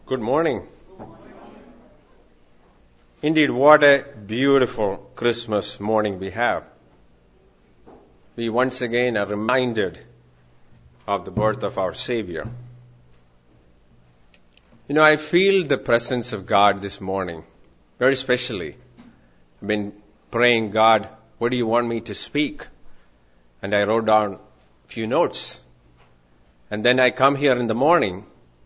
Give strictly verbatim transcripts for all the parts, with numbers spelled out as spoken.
Good morning. Indeed, what a beautiful Christmas morning we have. We once again are reminded of the birth of our Savior. You know, I feel the presence of God this morning, very specially. I've been praying, God, what do you want me to speak? And I wrote down a few notes. And then I come here in the morning,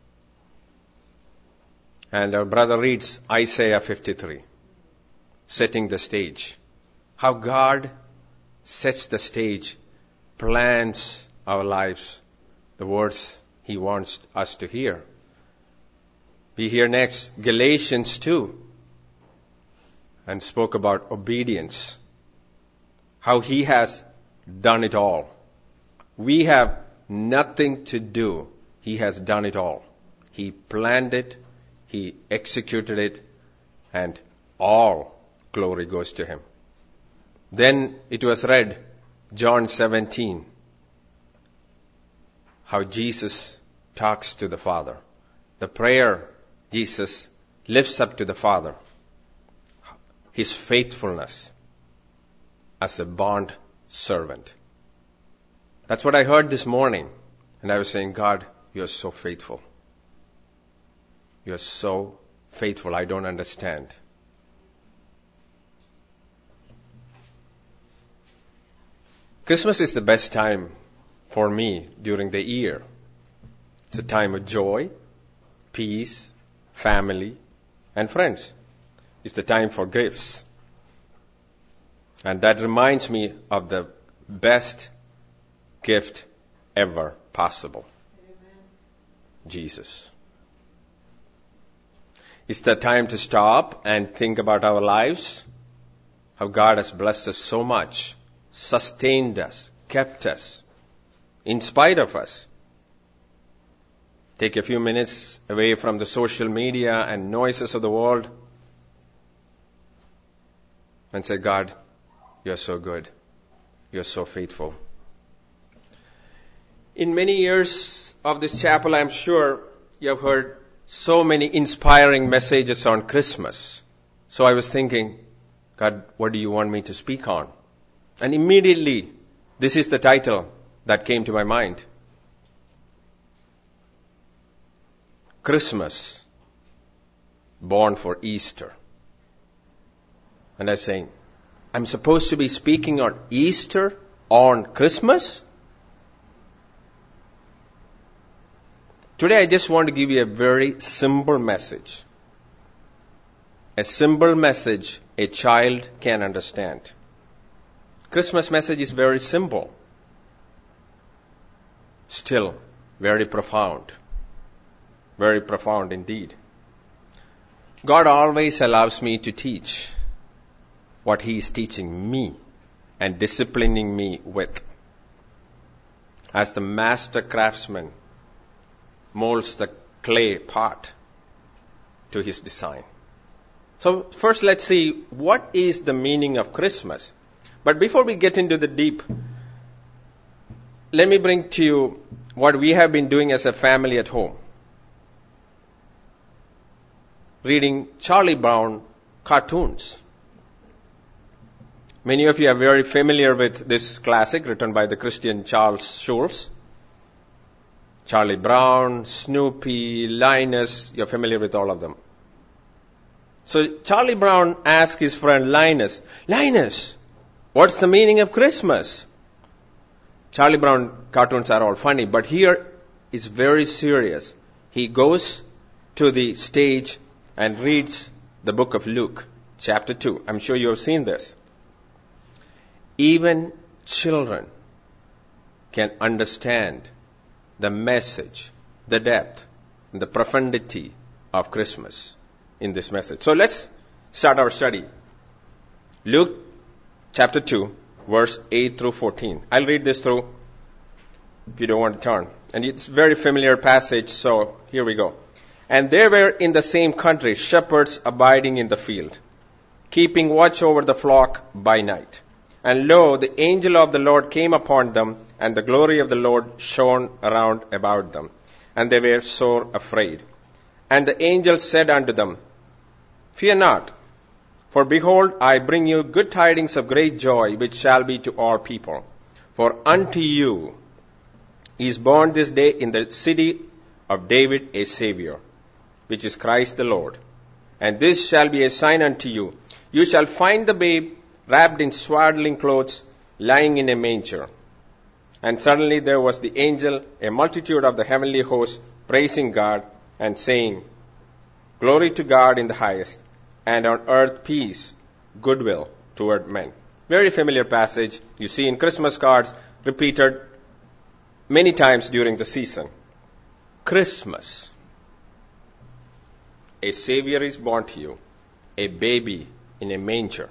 and our brother reads Isaiah fifty-three, setting the stage. How God sets the stage, plans our lives, the words He wants us to hear. We hear next Galatians two, and spoke about obedience, how He has done it all. We have nothing to do. He has done it all. He planned it, He executed it, and all glory goes to Him. Then it was read, John seventeen, how Jesus talks to the Father. The prayer Jesus lifts up to the Father. His faithfulness as a bond servant. That's what I heard this morning. And I was saying, God, you are so faithful. You are so faithful. I don't understand. Christmas is the best time for me during the year. It's a time of joy, peace, family, and friends. It's the time for gifts. And that reminds me of the best gift ever possible. Amen. Jesus. It's the time to stop and think about our lives, how God has blessed us so much, sustained us, kept us, in spite of us. Take a few minutes away from the social media and noises of the world and say, God, you're so good. You're so faithful. In many years of this chapel, I'm sure you have heard so many inspiring messages on Christmas. So I was thinking, God, what do you want me to speak on? And immediately, this is the title that came to my mind. Christmas, born for Easter. And I was saying, I'm supposed to be speaking on Easter on Christmas? Today I just want to give you a very simple message. A simple message a child can understand. Christmas message is very simple. Still very profound. Very profound indeed. God always allows me to teach what He is teaching me and disciplining me with. As the master craftsman molds the clay pot to his design. So first let's see what is the meaning of Christmas. But before we get into the deep, let me bring to you what we have been doing as a family at home. Reading Charlie Brown cartoons. Many of you are very familiar with this classic written by the Christian Charles Schulz. Charlie Brown, Snoopy, Linus, you're familiar with all of them. So Charlie Brown asked his friend Linus, Linus, what's the meaning of Christmas? Charlie Brown cartoons are all funny, but here is very serious. He goes to the stage and reads the book of Luke, chapter two. I'm sure you have seen this. Even children can understand the message, the depth, and the profundity of Christmas in this message. So let's start our study. Luke chapter two, verse eight through fourteen. I'll read this through if you don't want to turn. And it's a very familiar passage, so here we go. And there were in the same country shepherds abiding in the field, keeping watch over the flock by night. And lo, the angel of the Lord came upon them, and the glory of the Lord shone around about them. And they were sore afraid. And the angel said unto them, Fear not, for behold, I bring you good tidings of great joy, which shall be to all people. For unto you is born this day in the city of David a Savior, which is Christ the Lord. And this shall be a sign unto you. You shall find the babe wrapped in swaddling clothes, lying in a manger. And suddenly there was the angel, a multitude of the heavenly hosts, praising God and saying, Glory to God in the highest, and on earth peace, goodwill toward men. Very familiar passage you see in Christmas cards, repeated many times during the season. Christmas. A Savior is born to you, a baby in a manger.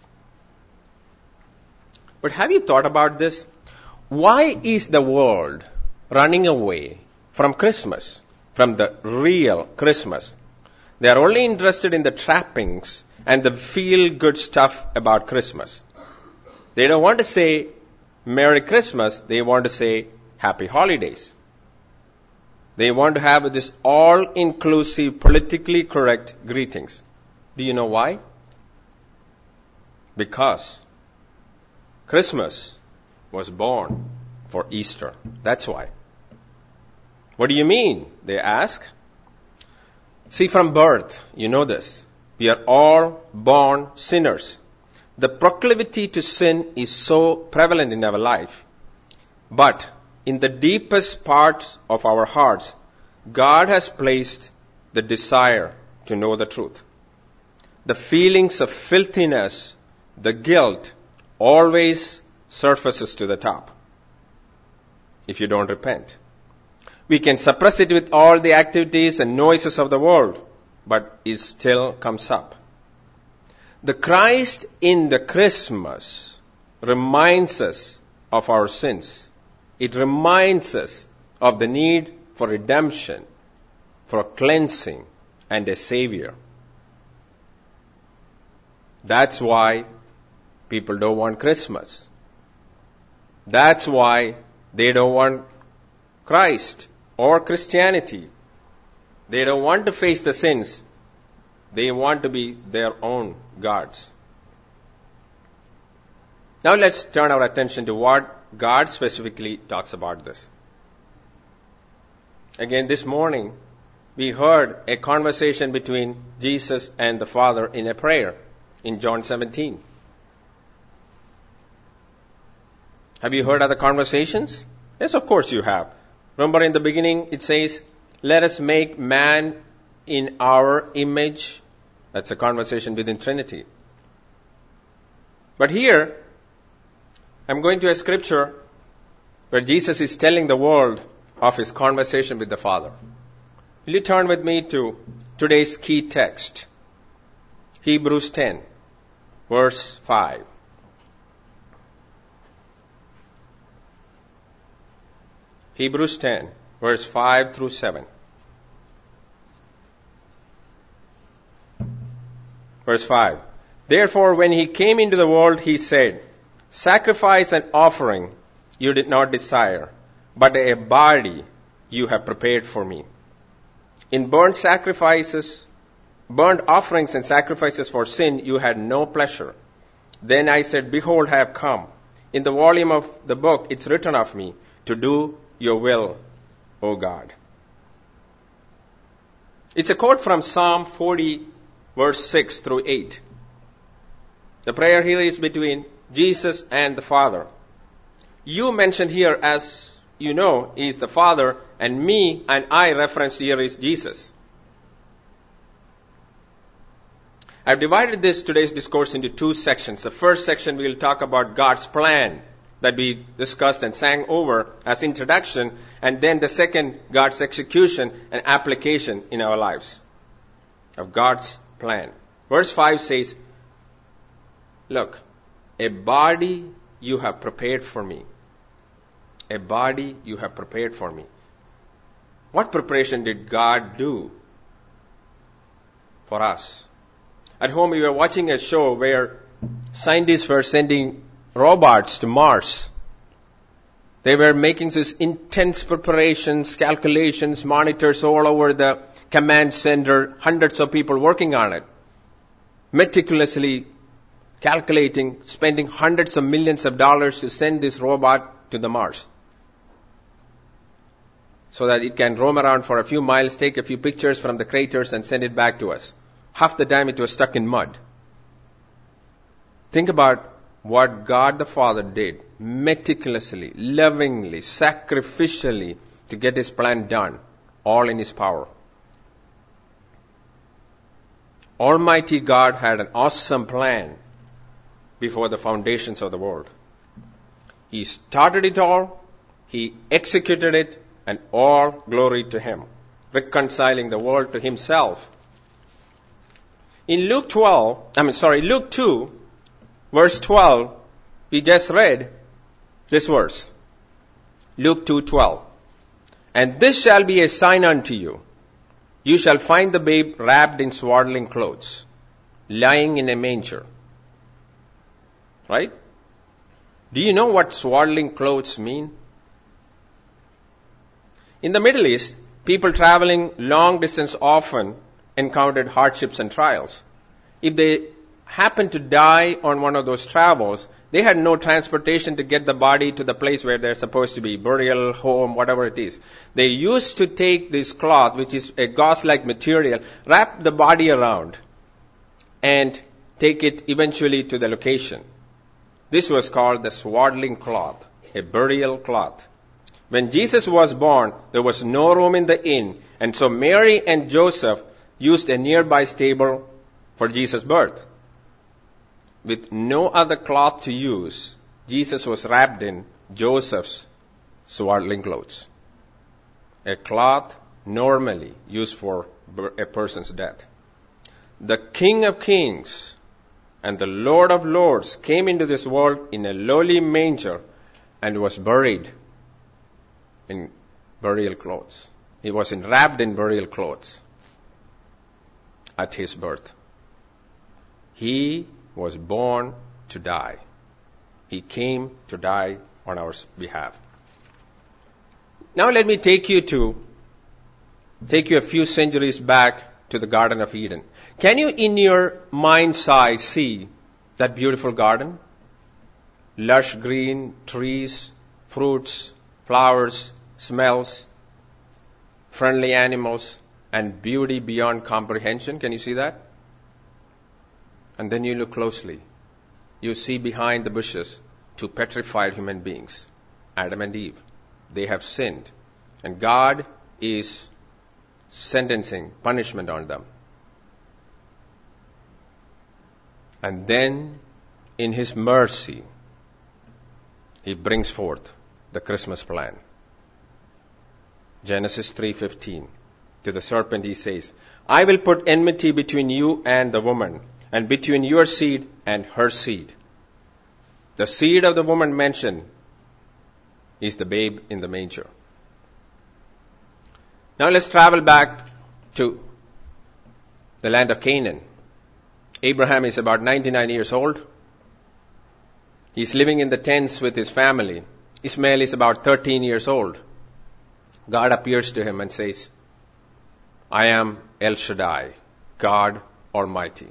But have you thought about this? Why is the world running away from Christmas, from the real Christmas? They are only interested in the trappings and the feel-good stuff about Christmas. They don't want to say Merry Christmas, they want to say Happy Holidays. They want to have this all-inclusive, politically correct greetings. Do you know why? Because Christmas was born for Easter. That's why. What do you mean? They ask. See, from birth, you know this. We are all born sinners. The proclivity to sin is so prevalent in our life. But in the deepest parts of our hearts, God has placed the desire to know the truth. The feelings of filthiness, the guilt, always surfaces to the top if you don't repent. We can suppress it with all the activities and noises of the world, but it still comes up. The Christ in the Christmas reminds us of our sins. It reminds us of the need for redemption, for cleansing, and a Savior. That's why people don't want Christmas. That's why they don't want Christ or Christianity. They don't want to face the sins. They want to be their own gods. Now let's turn our attention to what God specifically talks about this. Again, this morning, we heard a conversation between Jesus and the Father in a prayer in John seventeen. Have you heard other conversations? Yes, of course you have. Remember in the beginning it says, let us make man in our image. That's a conversation within Trinity. But here, I'm going to a scripture where Jesus is telling the world of his conversation with the Father. Will you turn with me to today's key text? Hebrews ten, verse five. Hebrews ten, verse five through seven. Verse five. Therefore, when he came into the world, he said, Sacrifice and offering you did not desire, but a body you have prepared for me. In burnt sacrifices, burnt offerings and sacrifices for sin, you had no pleasure. Then I said, Behold, I have come. In the volume of the book, it's written of me, to do your will, O God. It's a quote from Psalm forty, verse six through eight. The prayer here is between Jesus and the Father. You mentioned here, as you know, is the Father, and me and I referenced here is Jesus. I've divided this today's discourse into two sections. The first section we'll talk about God's plan that we discussed and sang over as introduction, and then the second, God's execution and application in our lives of God's plan. Verse five says, Look, a body you have prepared for me. A body you have prepared for me. What preparation did God do for us? At home we were watching a show where scientists were sending robots to Mars. They were making this intense preparations, calculations, monitors all over the command center, hundreds of people working on it, meticulously calculating, spending hundreds of millions of dollars to send this robot to the Mars, so that it can roam around for a few miles, take a few pictures from the craters and send it back to us. Half the time it was stuck in mud. Think about what God the Father did, meticulously, lovingly, sacrificially, to get His plan done, all in His power. Almighty God had an awesome plan before the foundations of the world. He started it all, He executed it, and all glory to Him, reconciling the world to Himself. In Luke twelve, I mean, sorry, Luke two, verse twelve, we just read this verse. Luke two twelve. And this shall be a sign unto you. You shall find the babe wrapped in swaddling clothes, lying in a manger. Right? Do you know what swaddling clothes mean? In the Middle East, people traveling long distance often encountered hardships and trials. If they happened to die on one of those travels, they had no transportation to get the body to the place where they're supposed to be, burial, home, whatever it is. They used to take this cloth, which is a gauze-like material, wrap the body around, and take it eventually to the location. This was called the swaddling cloth, a burial cloth. When Jesus was born, there was no room in the inn, and so Mary and Joseph used a nearby stable for Jesus' birth. With no other cloth to use, Jesus was wrapped in Joseph's swaddling clothes, a cloth normally used for a person's death. The King of Kings and the Lord of Lords came into this world in a lowly manger and was buried in burial clothes. He was wrapped in burial clothes at His birth. He was born to die. He came to die on our behalf. Now let me take you to, take you a few centuries back to the Garden of Eden. Can you in your mind's eye see that beautiful garden? Lush green trees, fruits, flowers, smells, friendly animals, and beauty beyond comprehension. Can you see that? And then you look closely. You see behind the bushes two petrified human beings, Adam and Eve. They have sinned. And God is sentencing punishment on them. And then, in His mercy, He brings forth the Christmas plan. Genesis three fifteen. To the serpent He says, I will put enmity between you and the woman, and between your seed and her seed. The seed of the woman mentioned is the babe in the manger. Now let's travel back to the land of Canaan. Abraham is about ninety-nine years old. He's living in the tents with his family. Ishmael is about thirteen years old. God appears to him and says, I am El Shaddai, God Almighty.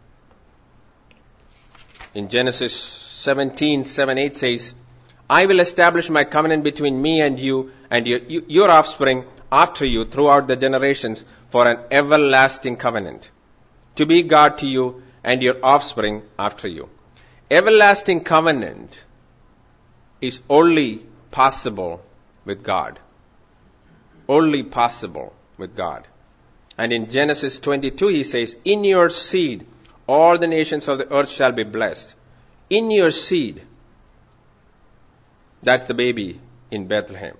In Genesis seventeen, seven, eight says, I will establish my covenant between me and you and your, your offspring after you throughout the generations for an everlasting covenant, to be God to you and your offspring after you. Everlasting covenant is only possible with God. Only possible with God. And in Genesis twenty-two, He says, in your seed, all the nations of the earth shall be blessed. In your seed. That's the baby in Bethlehem.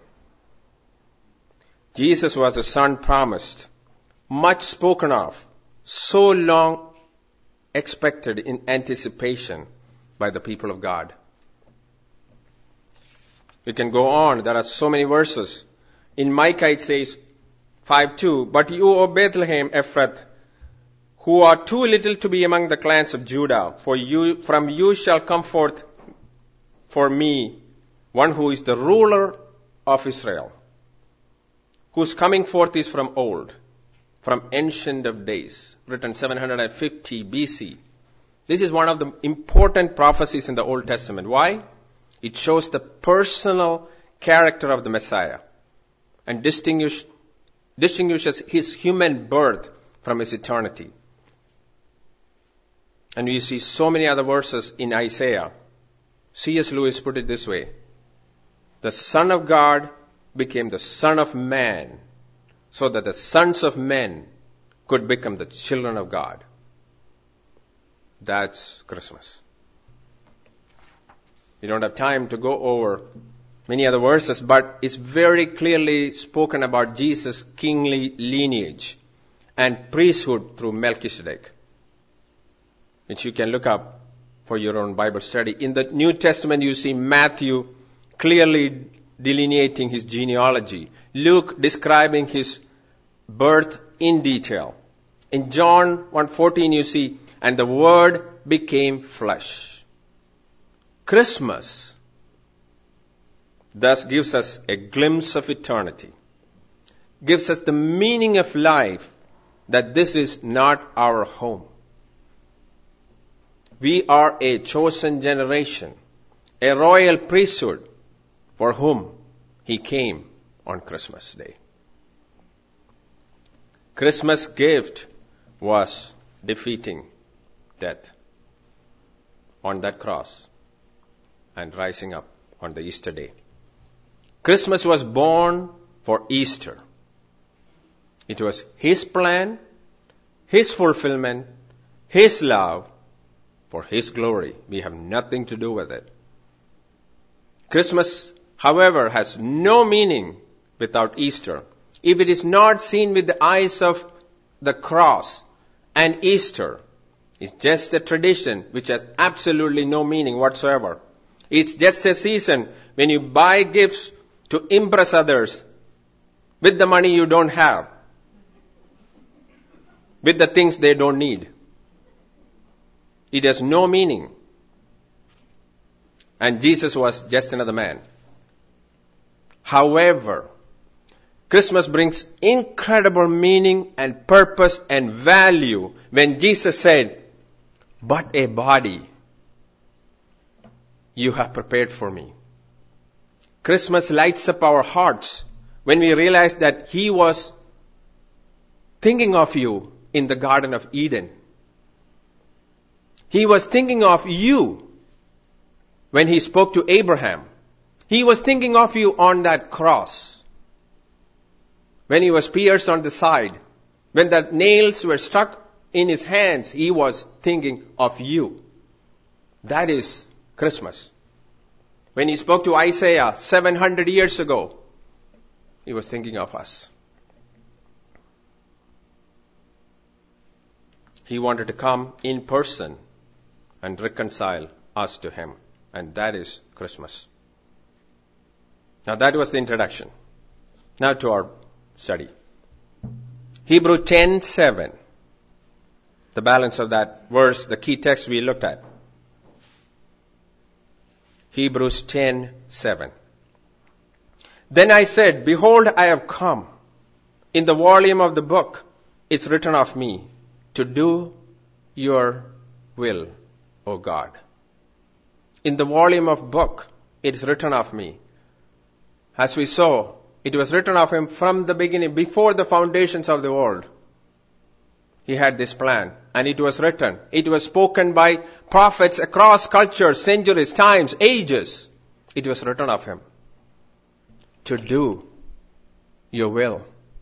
Jesus was the son promised, much spoken of, so long expected in anticipation by the people of God. We can go on. There are so many verses. In Micah it says, five two, but you, O Bethlehem Ephrath, who are too little to be among the clans of Judah, for you, from you shall come forth for me one who is the ruler of Israel, whose coming forth is from old, from Ancient of Days, written seven hundred fifty B C. This is one of the important prophecies in the Old Testament. Why? It shows the personal character of the Messiah and distinguish, distinguishes his human birth from his eternity. And we see so many other verses in Isaiah. C S Lewis put it this way: the Son of God became the Son of Man, so that the sons of men could become the children of God. That's Christmas. We don't have time to go over many other verses, but it's very clearly spoken about Jesus' kingly lineage and priesthood through Melchizedek, which you can look up for your own Bible study. In the New Testament, you see Matthew clearly delineating his genealogy, Luke describing his birth in detail. In John one fourteen, you see, and the Word became flesh. Christmas thus gives us a glimpse of eternity, gives us the meaning of life, that this is not our home. We are a chosen generation, a royal priesthood, for whom he came on Christmas Day. Christmas gift was defeating death on that cross and rising up on the Easter day. Christmas was born for Easter. It was his plan, his fulfillment, his love, for his glory. We have nothing to do with it. Christmas, however, has no meaning without Easter. If it is not seen with the eyes of the cross and Easter, it's just a tradition which has absolutely no meaning whatsoever. It's just a season when you buy gifts to impress others with the money you don't have, with the things they don't need. It has no meaning. And Jesus was just another man. However, Christmas brings incredible meaning and purpose and value when Jesus said, "But a body you have prepared for me." Christmas lights up our hearts when we realize that he was thinking of you in the Garden of Eden. He was thinking of you when he spoke to Abraham. He was thinking of you on that cross, when he was pierced on the side, when the nails were stuck in his hands. He was thinking of you. That is Christmas. When he spoke to Isaiah seven hundred years ago, he was thinking of us. He wanted to come in person and reconcile us to him. And that is Christmas. Now that was the introduction. Now to our study. Hebrews ten seven. The balance of that verse, the key text we looked at. Hebrews ten seven. Then I said, "Behold, I have come. In the volume of the book, it's written of me, to do your will, O God." In the volume of book, it is written of me. As we saw, it was written of him from the beginning, before the foundations of the world. He had this plan, and it was written. It was spoken by prophets across cultures, centuries, times, ages. It was written of him. To do your will,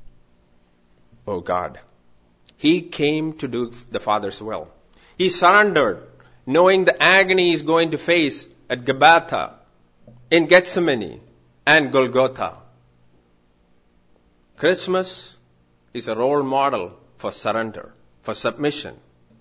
O God. He came to do the Father's will. He surrendered, knowing the agony he's going to face at Gabbatha, in Gethsemane, and Golgotha. Christmas is a role model for surrender, for submission.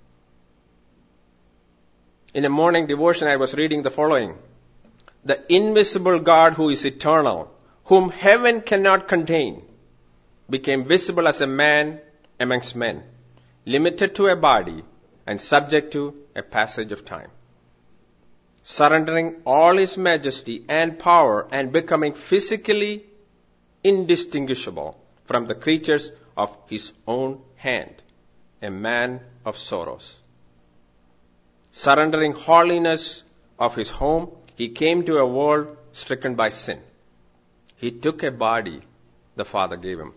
In a morning devotion, I was reading the following. The invisible God who is eternal, whom heaven cannot contain, became visible as a man amongst men, limited to a body and subject to a passage of time. Surrendering all his majesty and power and becoming physically indistinguishable from the creatures of his own hand, a man of sorrows. Surrendering holiness of his home, he came to a world stricken by sin. He took a body the Father gave him.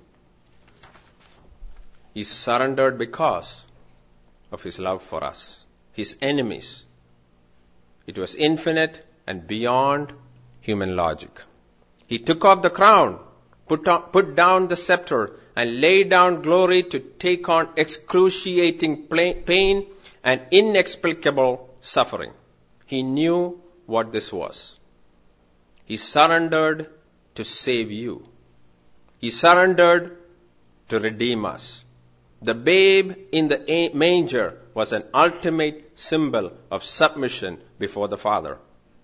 He surrendered because of his love for us, his enemies. It was infinite and beyond human logic. He took off the crown, put, on, put down the scepter, and laid down glory to take on excruciating pain and inexplicable suffering. He knew what this was. He surrendered to save you. He surrendered to redeem us. The babe in the manger was an ultimate symbol of submission before the Father.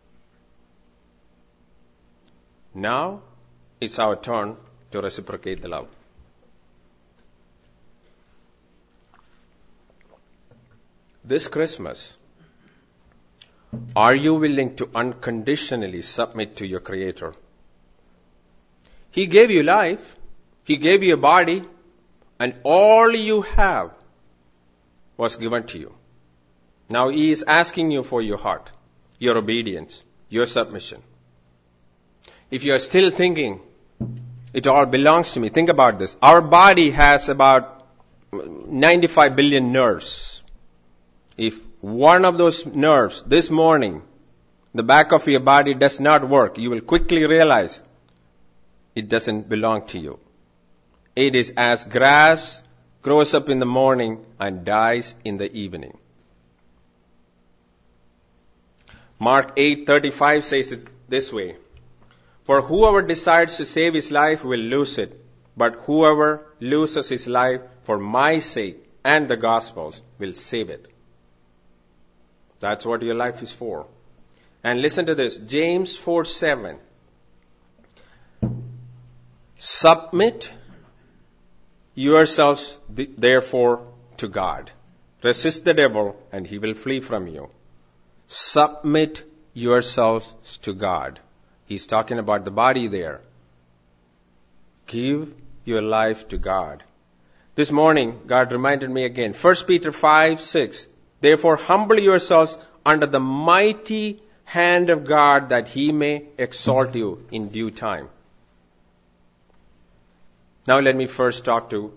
Now it's our turn to reciprocate the love. This Christmas, are you willing to unconditionally submit to your Creator? He gave you life. He gave you a body. And all you have was given to you. Now He is asking you for your heart, your obedience, your submission. If you are still thinking, it all belongs to me, think about this. Our body has about ninety-five billion nerves. If one of those nerves this morning, the back of your body does not work, you will quickly realize it doesn't belong to you. It is as grass grows up in the morning and dies in the evening. Mark eight thirty-five says it this way. For whoever decides to save his life will lose it, but whoever loses his life for my sake and the gospel's will save it. That's what your life is for. And listen to this, James four seven. Submit yourselves therefore to God. Resist the devil and he will flee from you. Submit yourselves to God. He's talking about the body there. Give your life to God. This morning, God reminded me again, First Peter five six. Therefore, humble yourselves under the mighty hand of God that He may exalt you in due time. Now let me first talk to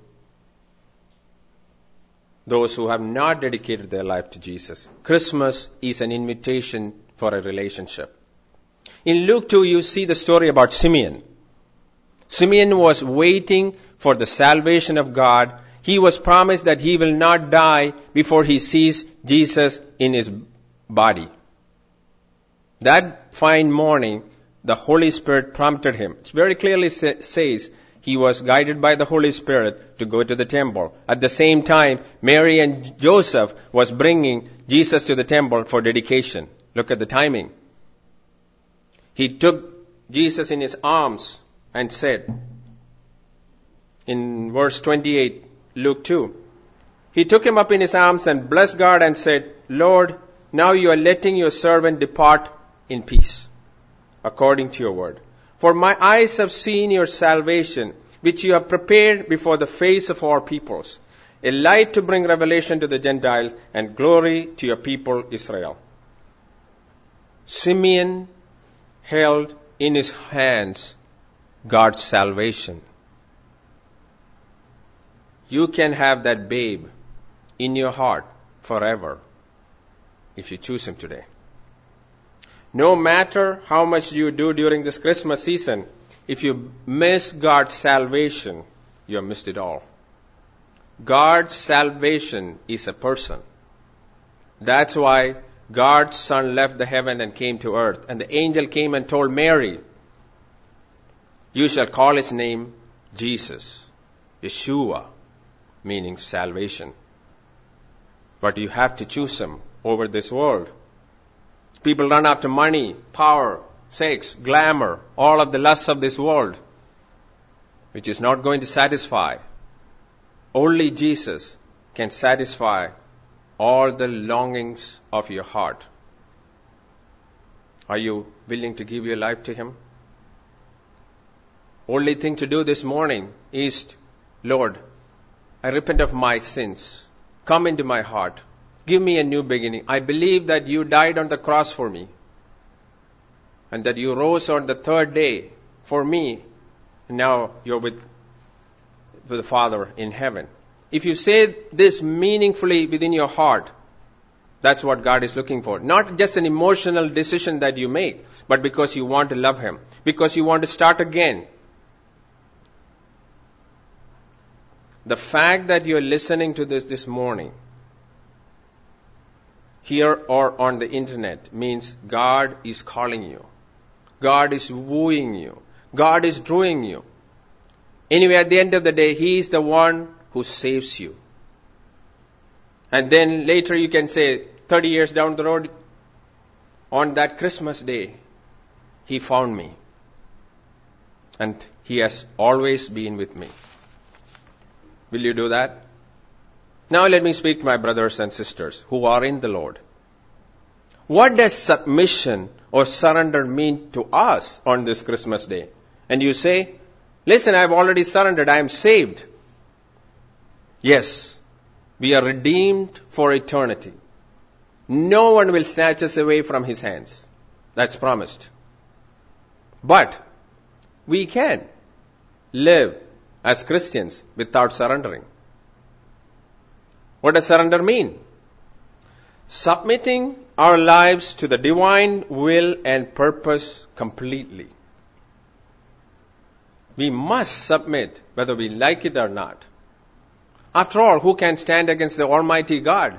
those who have not dedicated their life to Jesus. Christmas is an invitation for a relationship. In Luke two, you see the story about Simeon. Simeon was waiting for the salvation of God. He was promised that he will not die before he sees Jesus in his body. That fine morning, the Holy Spirit prompted him. It very clearly sa- says he was guided by the Holy Spirit to go to the temple. At the same time, Mary and Joseph was bringing Jesus to the temple for dedication. Look at the timing. He took Jesus in his arms and said, in verse twenty-eight, Luke two, he took him up in his arms and blessed God and said, Lord, now you are letting your servant depart in peace, according to your word. For my eyes have seen your salvation, which you have prepared before the face of all peoples, a light to bring revelation to the Gentiles and glory to your people Israel. Simeon held in his hands God's salvation. You can have that babe in your heart forever if you choose him today. No matter how much you do during this Christmas season, if you miss God's salvation, you have missed it all. God's salvation is a person. That's why God's Son left the heaven and came to earth. And the angel came and told Mary, you shall call his name Jesus, Yeshua, meaning salvation. But you have to choose him over this world. People run after money, power, sex, glamour, all of the lusts of this world, which is not going to satisfy. Only Jesus can satisfy all the longings of your heart. Are you willing to give your life to him? Only thing to do this morning is, Lord, I repent of my sins. Come into my heart. Give me a new beginning. I believe that you died on the cross for me. And that you rose on the third day for me. And now you're with, with the Father in heaven. If you say this meaningfully within your heart, that's what God is looking for. Not just an emotional decision that you make, but because you want to love Him. Because you want to start again. The fact that you're listening to this this morning, here or on the internet, means God is calling you. God is wooing you. God is drawing you. Anyway, at the end of the day, He is the one who saves you. And then later you can say, thirty years down the road, on that Christmas day, He found me. And He has always been with me. Will you do that? Now let me speak to my brothers and sisters who are in the Lord. What does submission or surrender mean to us on this Christmas day? And you say, listen, I've already surrendered. I am saved. Yes, we are redeemed for eternity. No one will snatch us away from His hands. That's promised. But we can live as Christians without surrendering. What does surrender mean? Submitting our lives to the divine will and purpose completely. We must submit whether we like it or not. After all, who can stand against the Almighty God?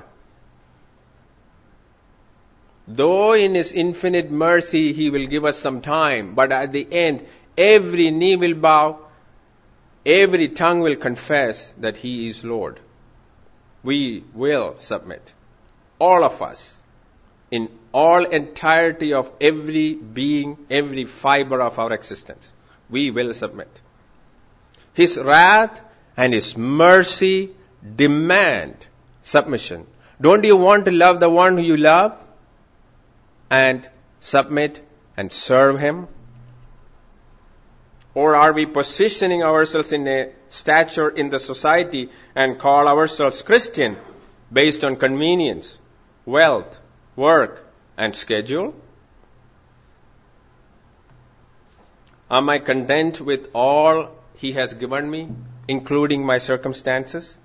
Though in His infinite mercy He will give us some time, but at the end, every knee will bow, every tongue will confess that He is Lord. We will submit. All of us. In all entirety of every being, every fiber of our existence. We will submit. His wrath and His mercy demand submission. Don't you want to love the one who you love? And submit and serve Him? Or are we positioning ourselves in a stature in the society and call ourselves Christian based on convenience, wealth, work, and schedule? Am I content with all He has given me, including my circumstances?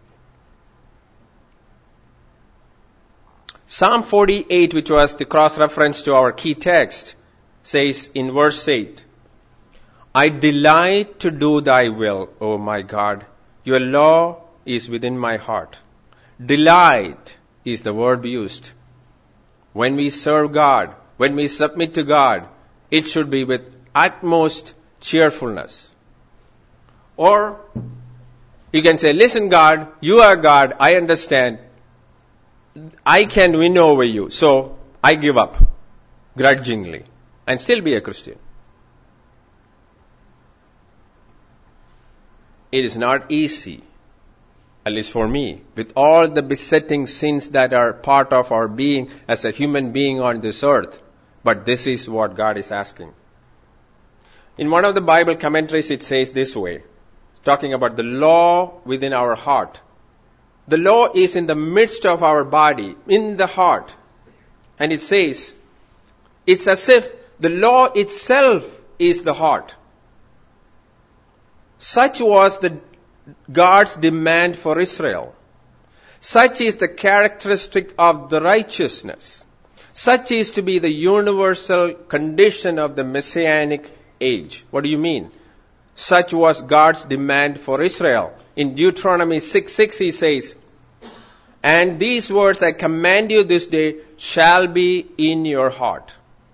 Psalm forty-eight, which was the cross-reference to our key text, says in verse eight, I delight to do Thy will, O my God. Your law is within my heart. Delight is the word used. When we serve God, when we submit to God, it should be with utmost cheerfulness. Or you can say, listen God, you are God, I understand. I can win over you, so I give up grudgingly and still be a Christian. It is not easy, at least for me, with all the besetting sins that are part of our being as a human being on this earth. But this is what God is asking. In one of the Bible commentaries, it says this way, talking about the law within our heart. The law is in the midst of our body, in the heart. And it says, it's as if the law itself is the heart. Such was the God's demand for Israel. Such is the characteristic of the righteousness. Such is to be the universal condition of the Messianic age. What do you mean? Such was God's demand for Israel. In Deuteronomy six six he says, and these words I command you this day shall be in your heart.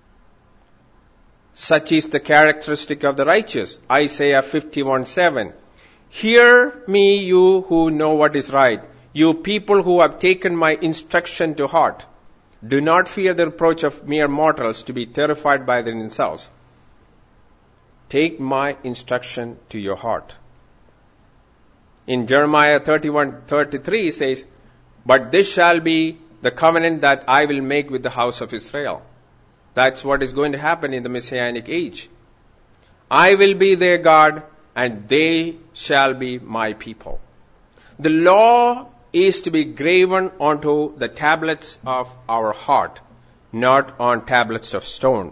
Such is the characteristic of the righteous. Isaiah fifty-one seven. Hear me, you who know what is right, you people who have taken my instruction to heart. Do not fear the reproach of mere mortals, to be terrified by their insults. Take my instruction to your heart. In Jeremiah thirty-one thirty-three it says, but this shall be the covenant that I will make with the house of Israel. That's what is going to happen in the Messianic age. I will be their God, and they shall be my people. The law is to be graven onto the tablets of our heart, not on tablets of stone.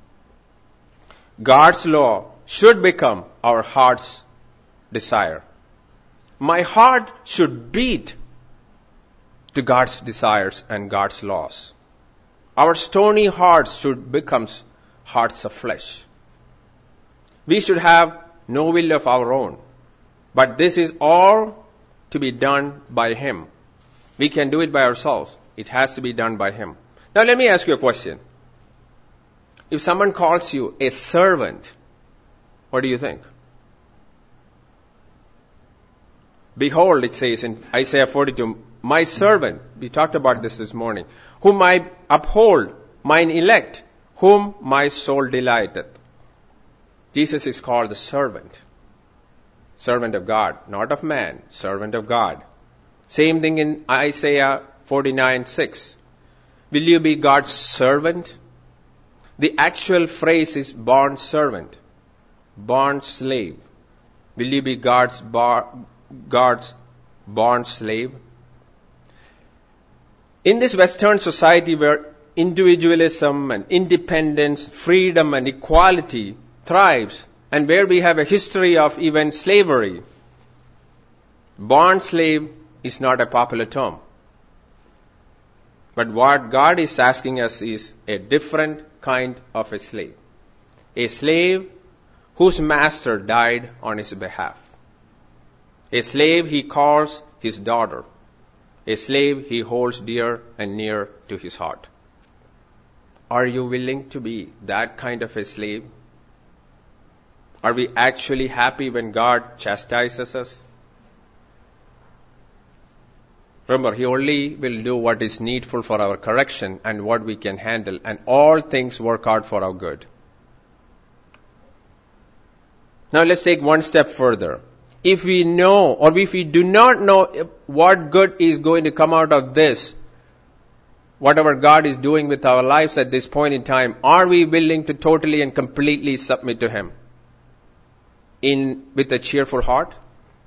God's law should become our heart's desire. My heart should beat to God's desires and God's laws. Our stony hearts should become hearts of flesh. We should have no will of our own. But this is all to be done by Him. We can do it by ourselves. It has to be done by Him. Now let me ask you a question. If someone calls you a servant, what do you think? Behold, it says in Isaiah forty-two, my servant, we talked about this this morning, whom I uphold, mine elect, whom my soul delighteth. Jesus is called the servant. Servant of God, not of man, servant of God. Same thing in Isaiah forty-nine six. Will you be God's servant? The actual phrase is bond servant, bond slave. Will you be God's bar, God's bond slave? In this Western society where individualism and independence, freedom and equality thrives, and where we have a history of even slavery, bond slave is not a popular term. But what God is asking us is a different kind of a slave. A slave whose master died on his behalf. A slave he calls his daughter. A slave he holds dear and near to his heart. Are you willing to be that kind of a slave? Are we actually happy when God chastises us? Remember, He only will do what is needful for our correction and what we can handle, and all things work out for our good. Now let's take one step further. If we know, or if we do not know what good is going to come out of this, whatever God is doing with our lives at this point in time, are we willing to totally and completely submit to Him in with a cheerful heart?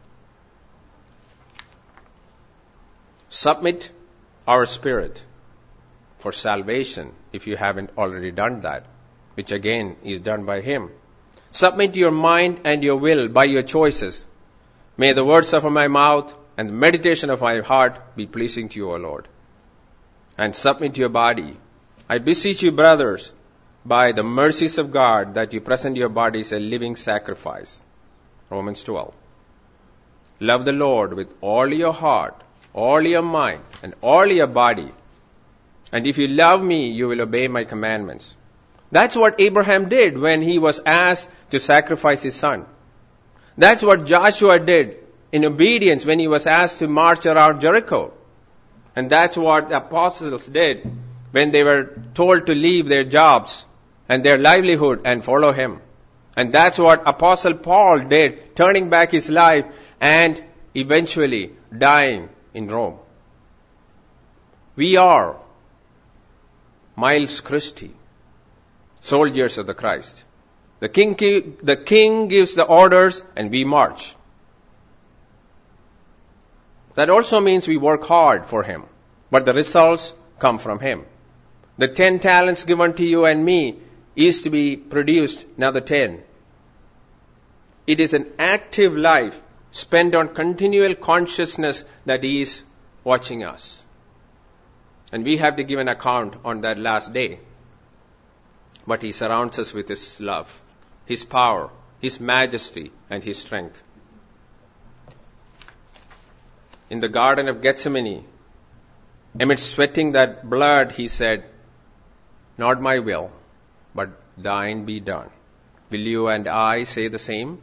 Submit our spirit for salvation, if you haven't already done that, which again is done by Him. Submit your mind and your will by your choices. May the words of my mouth and the meditation of my heart be pleasing to you, O Lord. And submit your body. I beseech you, brothers, by the mercies of God, that you present your bodies a living sacrifice. Romans twelve. Love the Lord with all your heart, all your mind, and all your body. And if you love me, you will obey my commandments. That's what Abraham did when he was asked to sacrifice his son. That's what Joshua did in obedience when he was asked to march around Jericho. And that's what the apostles did when they were told to leave their jobs and their livelihood and follow Him. And that's what Apostle Paul did, turning back his life and eventually dying in Rome. We are Miles Christi, soldiers of the Christ. The king, the king gives the orders and we march. That also means we work hard for Him, but the results come from Him. The ten talents given to you and me is to be produced another ten. It is an active life spent on continual consciousness that He is watching us. And we have to give an account on that last day. But He surrounds us with His love, His power, His majesty, and His strength. In the Garden of Gethsemane, amid sweating that blood, He said, not my will, but thine be done. Will you and I say the same?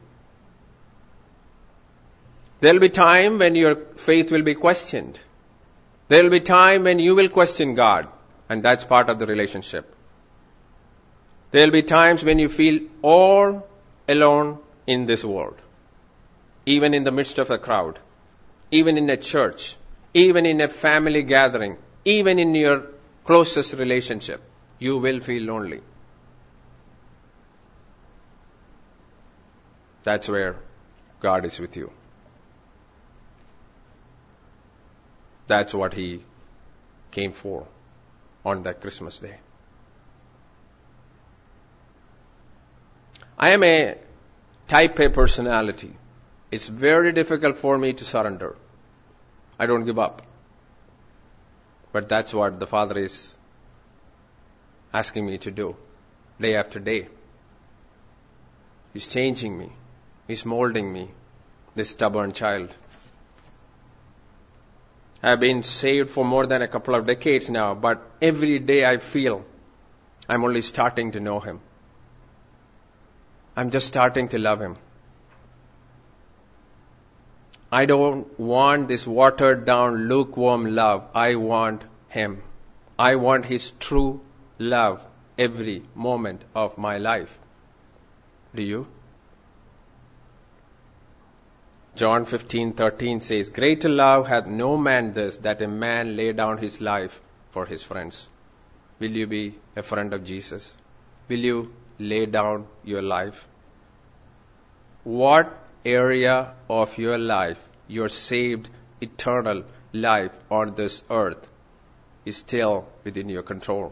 There will be time when your faith will be questioned. There will be time when you will question God, and that's part of the relationship. There will be times when you feel all alone in this world, even in the midst of a crowd, even in a church, even in a family gathering, even in your closest relationship, you will feel lonely. That's where God is with you. That's what he came for on that Christmas day. I am a type A personality. It's very difficult for me to surrender. I don't give up. But that's what the Father is asking me to do, day after day. He's changing me. He's molding me, this stubborn child. I've been saved for more than a couple of decades now, but every day I feel I'm only starting to know Him. I'm just starting to love Him. I don't want this watered down, lukewarm love. I want Him. I want His true love every moment of my life. Do you? John fifteen thirteen says, "Greater love hath no man this, that a man lay down his life for his friends." Will you be a friend of Jesus? Will you lay down your life? What area of your life, your saved eternal life on this earth, is still within your control?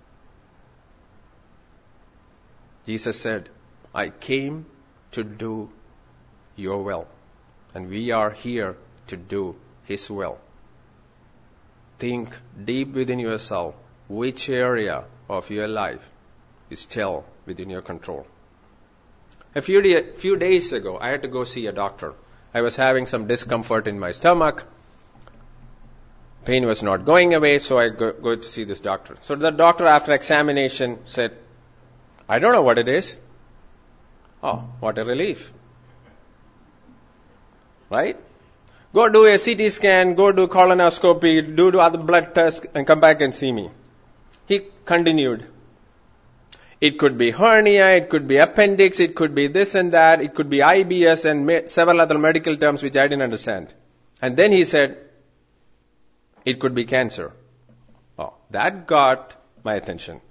Jesus said, "I came to do your will." And we are here to do His will. Think deep within yourself, which area of your life is still within your control. A few, day, few days ago, I had to go see a doctor. I was having some discomfort in my stomach. Pain was not going away, so I go, go to see this doctor. So the doctor, after examination, said, "I don't know what it is." Oh, what a relief. Right? Go do a C T scan, go do colonoscopy, do, do other blood tests, and come back and see me. He continued. It could be hernia, it could be appendix, it could be this and that, it could be I B S and me- several other medical terms which I didn't understand. And then he said, it could be cancer. Oh, that got my attention.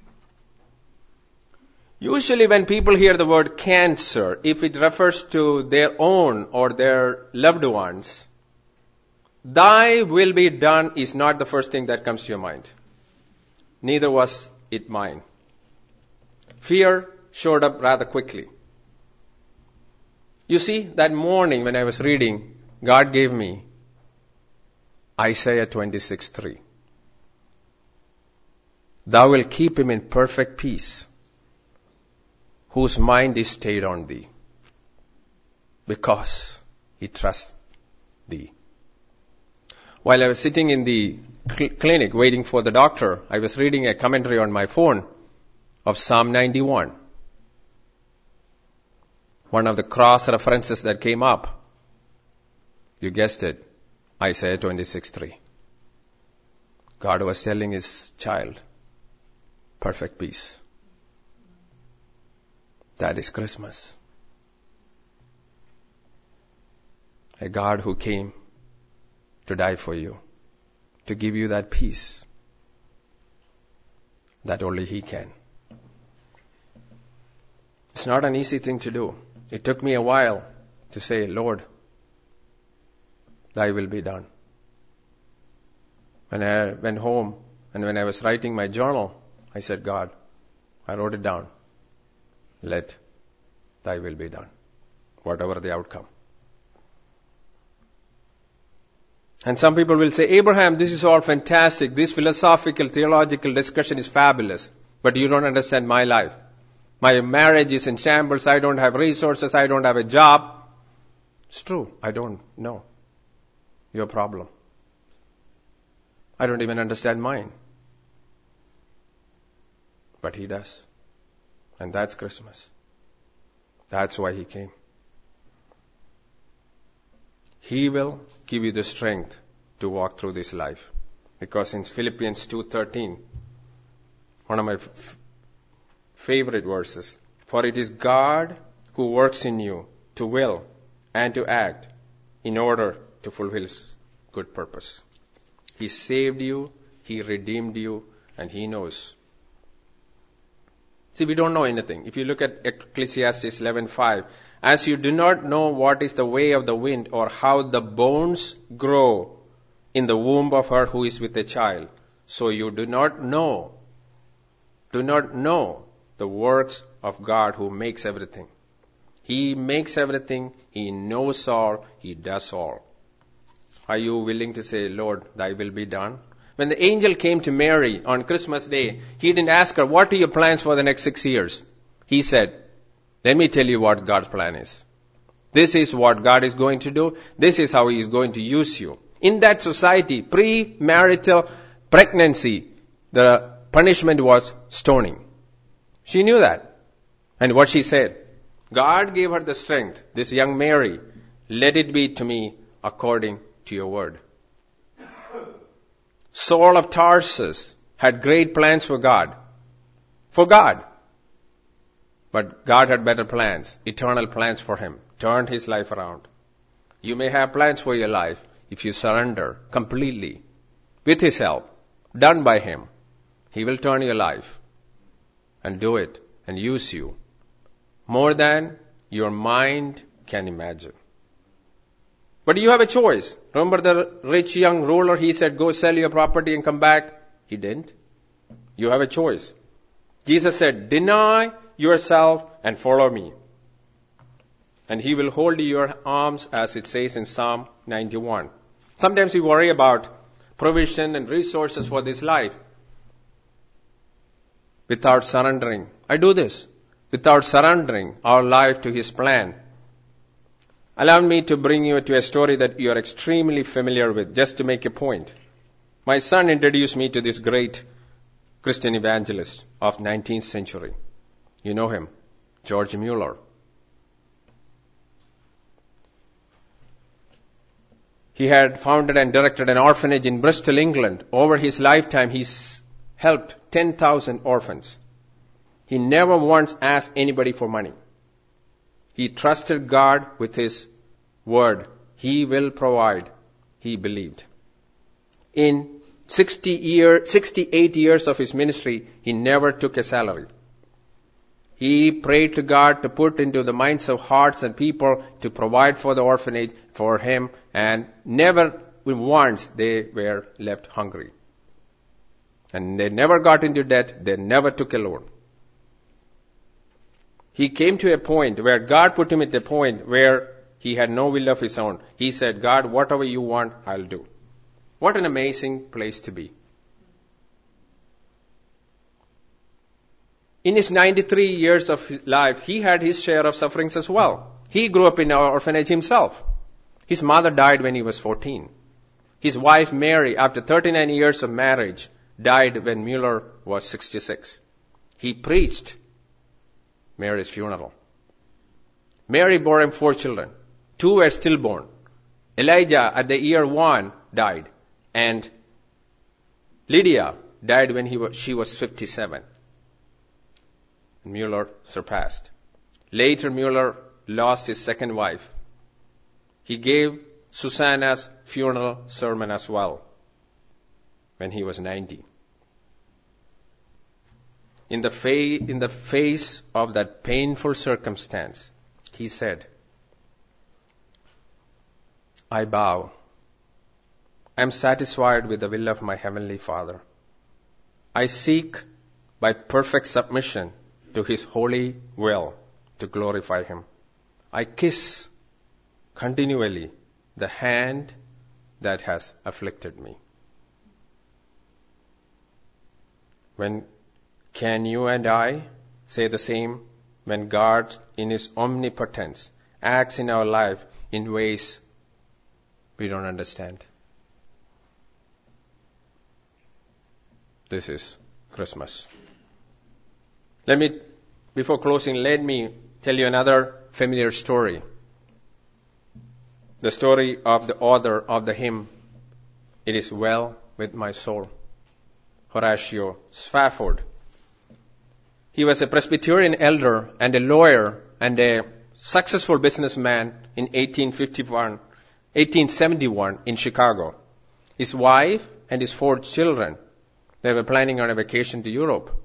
Usually when people hear the word cancer, if it refers to their own or their loved ones, "Thy will be done" is not the first thing that comes to your mind. Neither was it mine. Fear showed up rather quickly. You see, that morning when I was reading, God gave me Isaiah twenty-six three. "Thou wilt keep him in perfect peace, whose mind is stayed on thee, because he trusts thee." While I was sitting in the cl- clinic waiting for the doctor, I was reading a commentary on my phone of Psalm ninety-one. One of the cross references that came up, you guessed it, Isaiah twenty-six three. God was telling His child, perfect peace. That is Christmas. A God who came to die for you, to give you that peace that only He can. It's not an easy thing to do. It took me a while to say, "Lord, Thy will be done." When I went home and when I was writing my journal, I said, "God," I wrote it down, "let Thy will be done, whatever the outcome." And some people will say, "Abraham, this is all fantastic. This philosophical, theological discussion is fabulous, but you don't understand my life. My marriage is in shambles. I don't have resources. I don't have a job." It's true. I don't know your problem. I don't even understand mine. But He does. And that's Christmas. That's why He came. He will give you the strength to walk through this life. Because in Philippians two thirteen, one of my f- favorite verses, "For it is God who works in you to will and to act in order to fulfill His good purpose." He saved you, He redeemed you, and He knows. See, we don't know anything. If you look at Ecclesiastes eleven five, "As you do not know what is the way of the wind or how the bones grow in the womb of her who is with a child. So you do not know, do not know the works of God who makes everything. He makes everything. He knows all. He does all. Are you willing to say, Lord, thy will be done? When the angel came to Mary on Christmas Day, he didn't ask her, what are your plans for the next six years? He said, let me tell you what God's plan is. This is what God is going to do. This is how He is going to use you. In that society, pre-marital pregnancy, the punishment was stoning. She knew that. And what she said, God gave her the strength, this young Mary, let it be to me according to your word. Saul of Tarsus had great plans for God. For God. But God had better plans, eternal plans for him. Turned his life around. You may have plans for your life if you surrender completely. With His help, done by Him, He will turn your life and do it and use you more than your mind can imagine. But you have a choice. Remember the rich young ruler, he said, go sell your property and come back. He didn't. You have a choice. Jesus said, deny yourself and follow me. And He will hold your arms, as it says in Psalm ninety-one. Sometimes we worry about provision and resources for this life without surrendering. I do this without surrendering our life to His plan. Allow me to bring you to a story that you are extremely familiar with, just to make a point. My son introduced me to this great Christian evangelist of nineteenth century. You know him, George Mueller. He had founded and directed an orphanage in Bristol, England. Over his lifetime, he's helped ten thousand orphans. He never once asked anybody for money. He trusted God with His word. He will provide. He believed. In sixty year, sixty-eight years of his ministry, he never took a salary. He prayed to God to put into the minds of hearts and people to provide for the orphanage for him, and never once they were left hungry. And they never got into debt. They never took a loan. He came to a point where God put him at a point where he had no will of his own. He said, God, whatever you want, I'll do. What an amazing place to be. In his ninety-three years of his life, he had his share of sufferings as well. He grew up in an orphanage himself. His mother died when he was fourteen. His wife, Mary, after thirty-nine years of marriage, died when Mueller was sixty-six. He preached Mary's funeral. Mary bore him four children. Two were stillborn. Elijah, at the year one, died. And Lydia died when he was, she was fifty-seven. Mueller surpassed. Later, Mueller lost his second wife. He gave Susanna's funeral sermon as well when he was ninety. In the, fa- in the face of that painful circumstance, he said, I bow. I am satisfied with the will of my Heavenly Father. I seek by perfect submission to His holy will to glorify Him. I kiss continually the hand that has afflicted me. When can you and I say the same when God, in His omnipotence, acts in our life in ways we don't understand? This is Christmas. Let me, before closing, let me tell you another familiar story. The story of the author of the hymn, It Is Well With My Soul, Horatio Spafford. He was a Presbyterian elder and a lawyer and a successful businessman in eighteen fifty-one, eighteen seventy-one in Chicago. His wife and his four children, they were planning on a vacation to Europe.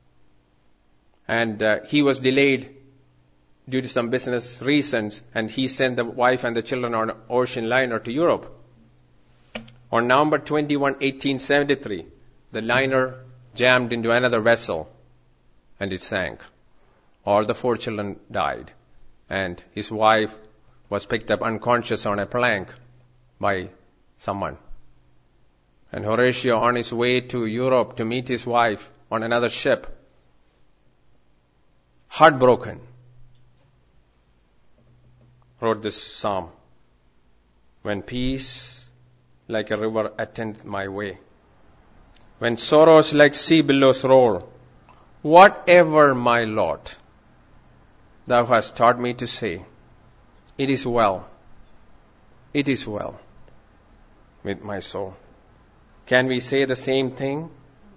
And uh, he was delayed due to some business reasons, and he sent the wife and the children on an ocean liner to Europe. On November twenty-first, eighteen seventy-three, the liner jammed into another vessel and it sank. All the four children died, and his wife was picked up unconscious on a plank by someone. And Horatio, on his way to Europe to meet his wife on another ship, heartbroken, wrote this psalm. When peace like a river attend my way, when sorrows like sea billows roll, whatever my lot, thou hast taught me to say, it is well, it is well with my soul. Can we say the same thing?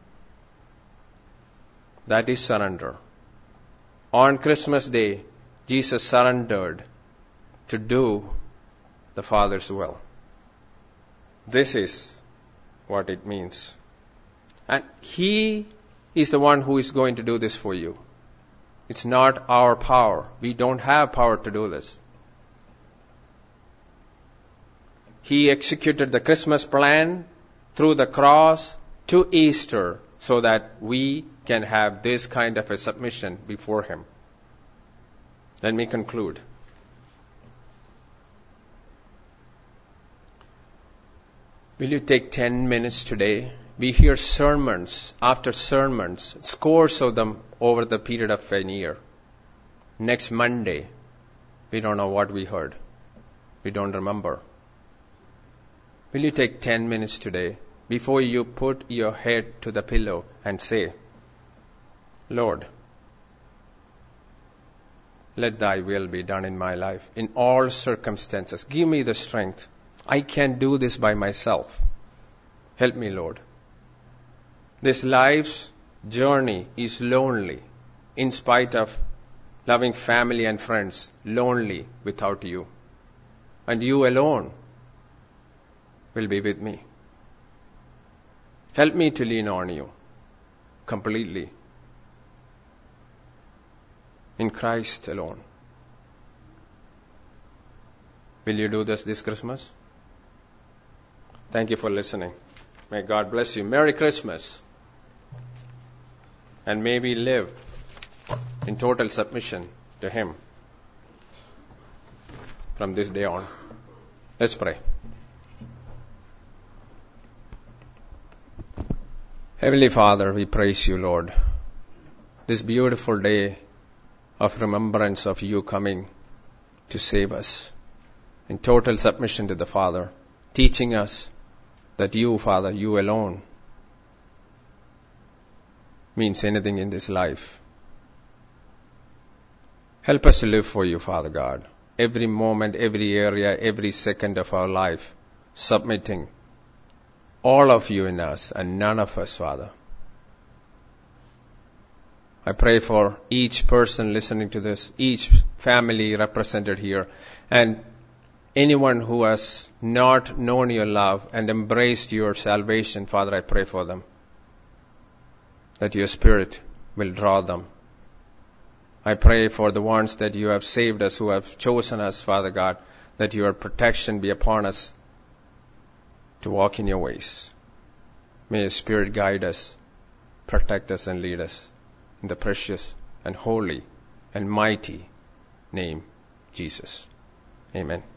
That is surrender. On Christmas Day, Jesus surrendered to do the Father's will. This is what it means. And He is the one who is going to do this for you. It's not our power. We don't have power to do this. He executed the Christmas plan through the cross to Easter so that we can have this kind of a submission before Him. Let me conclude. Will you take ten minutes today? We hear sermons after sermons, scores of them over the period of a year. Next Monday, we don't know what we heard. We don't remember. Will you take ten minutes today before you put your head to the pillow and say, Lord, let thy will be done in my life, in all circumstances. Give me the strength. I can't do this by myself. Help me, Lord. This life's journey is lonely, in spite of loving family and friends, lonely without you. And you alone will be with me. Help me to lean on you completely. In Christ alone. Will you do this this Christmas? Thank you for listening. May God bless you. Merry Christmas. And may we live in total submission to Him from this day on. Let's pray. Heavenly Father, we praise you, Lord. This beautiful day of remembrance of you coming to save us in total submission to the Father, teaching us that you, Father, you alone means anything in this life. Help us to live for you, Father God. Every moment, every area, every second of our life, submitting all of you in us and none of us, Father. I pray for each person listening to this, each family represented here, and anyone who has not known your love and embraced your salvation, Father, I pray for them, that your Spirit will draw them. I pray for the ones that you have saved us, who have chosen us, Father God, that your protection be upon us to walk in your ways. May your Spirit guide us, protect us, and lead us in the precious and holy and mighty name, Jesus. Amen.